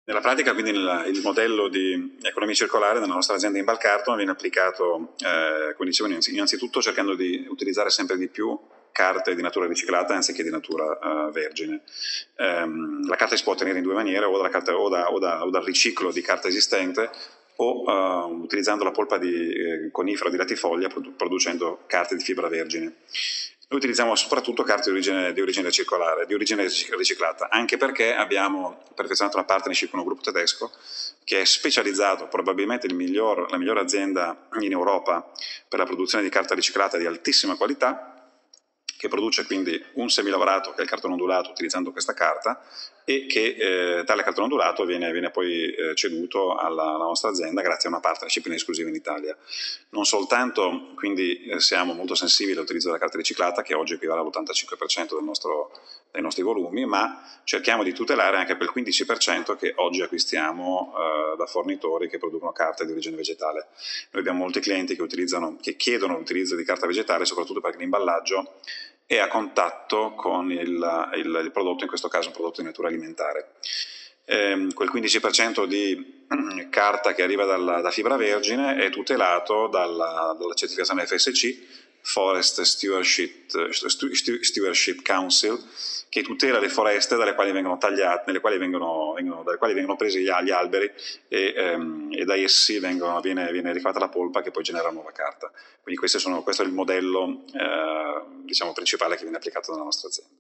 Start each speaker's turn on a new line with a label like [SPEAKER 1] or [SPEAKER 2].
[SPEAKER 1] Nella pratica, quindi, il modello di economia circolare nella nostra azienda in Valcarton viene applicato, come dicevo, innanzitutto cercando di utilizzare sempre di più carte di natura riciclata anziché di natura vergine. La carta si può ottenere in due maniere, o dal riciclo di carta esistente o utilizzando la polpa di conifero di latifoglia producendo carte di fibra vergine. Noi utilizziamo soprattutto carte di origine circolare, di origine riciclata, anche perché abbiamo perfezionato una partnership con un gruppo tedesco che è specializzato, probabilmente la migliore azienda in Europa per la produzione di carta riciclata di altissima qualità, che produce quindi un semilavorato, che è il cartone ondulato, utilizzando questa carta, e che tale cartone ondulato viene poi ceduto alla nostra azienda grazie a una partnership in esclusiva in Italia. Non soltanto quindi siamo molto sensibili all'utilizzo della carta riciclata, che oggi equivale all'85% dei nostri volumi, ma cerchiamo di tutelare anche quel 15% che oggi acquistiamo da fornitori che producono carte di origine vegetale. Noi abbiamo molti clienti che chiedono l'utilizzo di carta vegetale, soprattutto perché l'imballaggio è a contatto con il prodotto, in questo caso un prodotto di natura alimentare. Quel 15% di carta che arriva da fibra vergine è tutelato dalla certificazione FSC, Forest Stewardship Council, che tutela le foreste dalle quali vengono tagliate, dalle quali vengono presi gli alberi e da essi viene ricavata la polpa che poi genera nuova carta. Quindi questo è il modello diciamo, principale che viene applicato dalla nostra azienda.